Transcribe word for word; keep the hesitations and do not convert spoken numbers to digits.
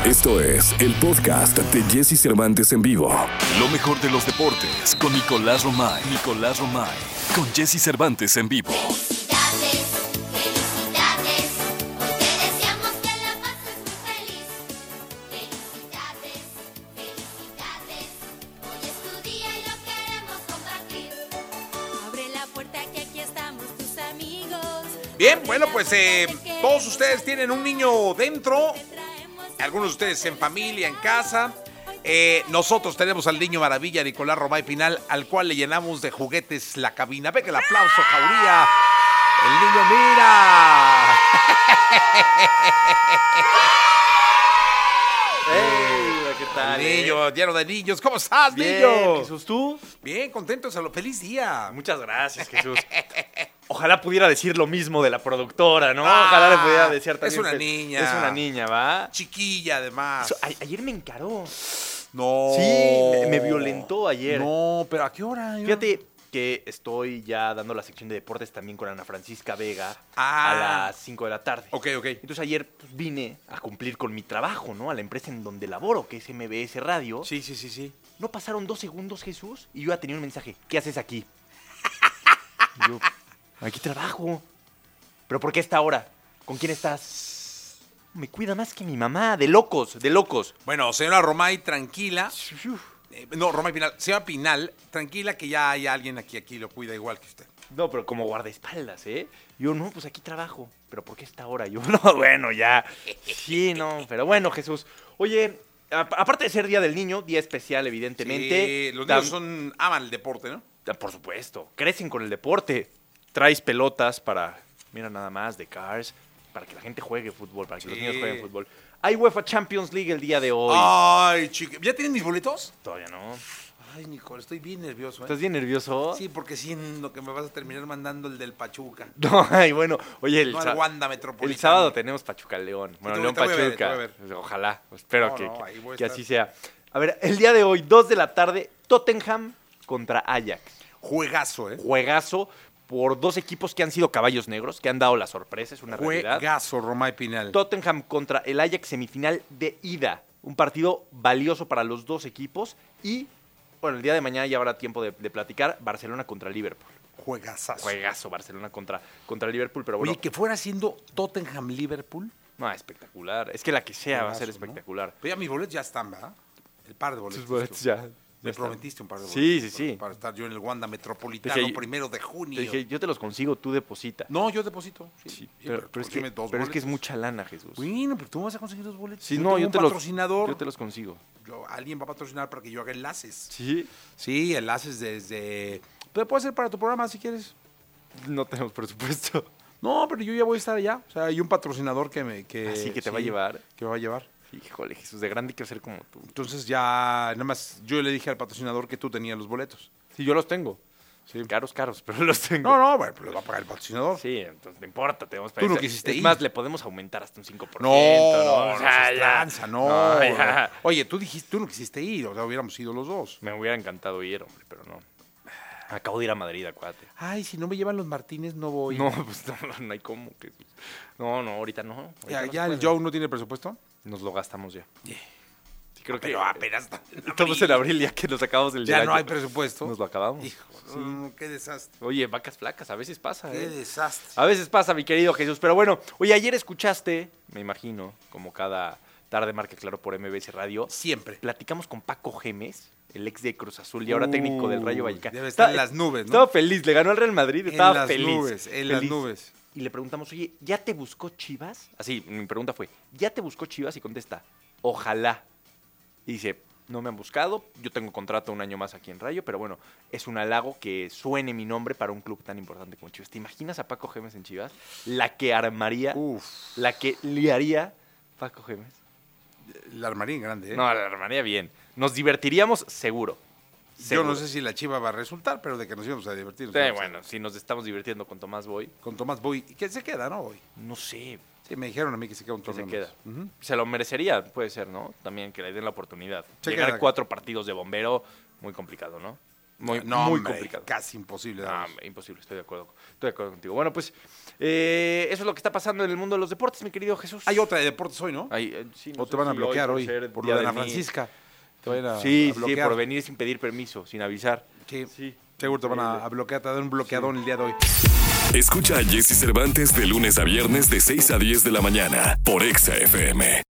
Esto es el podcast de Jesse Cervantes en vivo. Lo mejor de los deportes con Nicolás Romay. Nicolás Romay. Con Jesse Cervantes en vivo. Felicidades, felicidades, hoy te deseamos que la pases muy feliz. Felicidades, felicidades, hoy es tu día y lo queremos compartir. Abre la puerta que aquí estamos tus amigos. Bien, bueno, pues eh, todos ustedes tienen un niño dentro, algunos de ustedes en familia, en casa. Eh, nosotros tenemos al niño maravilla, Nicolás Romay Pinal, al cual le llenamos de juguetes la cabina. Ve que el aplauso, Jauría. El niño, mira. Hey, ¿qué tal? El niño, lleno de niños. ¿Cómo estás, Bien, niño? Jesús, ¿tú? Bien, contento, salo. Feliz día. Muchas gracias, Jesús. Ojalá pudiera decir lo mismo de la productora, ¿no? Ojalá le pudiera decir también. Es una que- niña. Es una niña, ¿va? Chiquilla, además. So, a- ayer me encaró. No. Sí, me, me violentó ayer. No, pero ¿a qué hora? Fíjate que estoy ya dando la sección de deportes también con Ana Francisca Vega Ah. a las cinco de la tarde. Ok, ok. Entonces ayer pues, vine a cumplir con mi trabajo, ¿no? A la empresa en donde laboro, que es M B S Radio. Sí, sí, sí, sí. No pasaron dos segundos, Jesús, y yo ya tenía un mensaje. ¿Qué haces aquí? Y yo, aquí trabajo. ¿Pero por qué esta hora? ¿Con quién estás? Me cuida más que mi mamá. De locos, de locos. Bueno, señora Romay, tranquila. Eh, no, Romay Pinal. Señora Pinal, tranquila que ya hay alguien aquí, aquí lo cuida igual que usted. No, pero como guardaespaldas, ¿eh? Yo, no, pues aquí trabajo. ¿Pero por qué esta hora? Yo, no, bueno, ya. Sí, no, pero bueno, Jesús. Oye, a- aparte de ser Día del Niño, día especial, evidentemente. Sí, los tam- niños son, aman el deporte, ¿no? Por supuesto, crecen con el deporte. Traes pelotas para, mira nada más, de Cars, para que la gente juegue fútbol, para que los Sí. niños jueguen fútbol. Hay UEFA Champions League el día de hoy. Ay, chica. ¿Ya tienen mis boletos? Todavía no. Ay, Nicole, estoy bien nervioso, ¿eh? ¿Estás bien nervioso? Sí, porque siento que me vas a terminar mandando el del Pachuca. No, ay, bueno, oye, el, No sa- al Wanda Metropolitano. el sábado tenemos Pachuca León. Bueno, te- León te voy a ver, te Pachuca. voy a ver. Ojalá, espero No, que, no, que- ahí voy a que estar. así sea. A ver, el día de hoy, dos de la tarde, Tottenham contra Ajax. Juegazo, ¿eh? Juegazo por dos equipos que han sido caballos negros, que han dado la sorpresa, es una realidad. Juegazo, Romay Pinal. Tottenham contra el Ajax, semifinal de ida. Un partido valioso para los dos equipos. Y, bueno, el día de mañana ya habrá tiempo de, de platicar. Barcelona contra Liverpool. Juegazazo. Juegazo Barcelona contra, contra Liverpool, pero bueno. Oye, que fuera siendo Tottenham-Liverpool. No, espectacular. Es que la que sea va a ser Juegazo, ¿no? espectacular. Pero ya mis boletos ya están, ¿verdad? El par de boletos. Tus boletos tú. ya. Me están. prometiste un par de Sí, boletos. sí, sí. Para estar yo en el Wanda Metropolitano Dije, primero de junio. Te dije, yo te los consigo, tú deposita. No, yo deposito. Sí, Sí, sí, pero, pero es, que, consígueme dos pero es que es boletos. mucha lana, Jesús. Bueno, pero tú vas a conseguir dos boletos. Sí, yo no, tengo yo un te, los, patrocinador. yo te los consigo. Yo- alguien va a patrocinar para que yo haga enlaces. ¿Sí? Sí, enlaces desde... Pero puede ser para tu programa si quieres. No tenemos presupuesto. No, pero yo ya voy a estar allá. O sea, hay un patrocinador que me... Que, Así que te va a sí, llevar. Que me va a llevar. Híjole, Jesús, de grande quiero ser como tú. Entonces ya, nada más, yo le dije al patrocinador que tú tenías los boletos. Sí, yo los tengo. Sí. Caros, caros, pero los tengo. No, no, bueno, pues los va a pagar el patrocinador. Sí, entonces no importa, tenemos Tú no es- quisiste Es ir. más, le podemos aumentar hasta un cinco por No, ciento, ¿no? no, O sea, seas ya. tranza, no. No, ya. Oye, tú dijiste, tú no quisiste ir, o sea, hubiéramos ido los dos. Me hubiera encantado ir, hombre, pero no. Acabo de ir a Madrid, acuérdate. Ay, si no me llevan los Martínez, no voy. No, pues no, no hay cómo. Que... No, no, ahorita no. Ahorita Ya, no ya se el puede. Joe no tiene presupuesto. Nos lo gastamos ya. Sí, creo que Pero apenas. estamos en abril ya que nos acabamos el Ya del no año. hay presupuesto. Nos lo acabamos. Hijo, no, qué desastre. Oye, vacas flacas, a veces pasa, Qué ¿eh? desastre. A veces pasa, mi querido Jesús. Pero bueno, oye, ayer escuchaste, me imagino, como cada tarde marca claro por M B S Radio, Siempre. platicamos con Paco Gémez, el ex de Cruz Azul y ahora técnico del Rayo Uy, Vallecano. debe estar en Estaba- las nubes, ¿no? Estaba feliz, le ganó al Real Madrid, En estaba las feliz. nubes, en las feliz. nubes. Y le preguntamos, oye, ¿ya te buscó Chivas? Así, mi pregunta fue, ¿ya te buscó Chivas? Y contesta, ojalá. Y dice, no me han buscado, yo tengo contrato un año más aquí en Rayo, pero bueno, es un halago que suene mi nombre para un club tan importante como Chivas. ¿Te imaginas a Paco Gémez en Chivas? La que armaría, Uf, la que liaría Paco Gémez. la armaría en grande, ¿eh? No, la armaría bien. Nos divertiríamos seguro. Yo Seguro. no sé si la Chiva va a resultar, pero de que nos íbamos a divertir. nos Sí, íbamos a- bueno, si nos estamos divirtiendo con Tomás Boy, Con Tomás Boy, que se queda, ¿no? Hoy. no sé, Sí, me dijeron a mí que se queda un que se torneo queda. más. Ujú. Se lo merecería, puede ser, ¿no? También que le den la oportunidad. Se Llegar queda. cuatro partidos de bombero, muy complicado, ¿no? Muy, no, muy hombre, complicado. Casi imposible. Ah, Daros. imposible, estoy de acuerdo. Estoy de acuerdo contigo. Bueno, pues eh, eso es lo que está pasando en el mundo de los deportes, mi querido Jesús. Hay otra de deportes hoy, ¿no? Hay, eh, sí, no o te sé van a si bloquear por hoy, ser por Día lo de del Ana Niño. Francisca. Te van a, Sí, a sí, bloquear. por venir sin pedir permiso, sin avisar. Sí, Sí. seguro te van a, a bloquear, te dan un bloqueadón el día de hoy. Escucha a Jesse Cervantes de lunes a viernes de seis a diez de la mañana por Exa F M.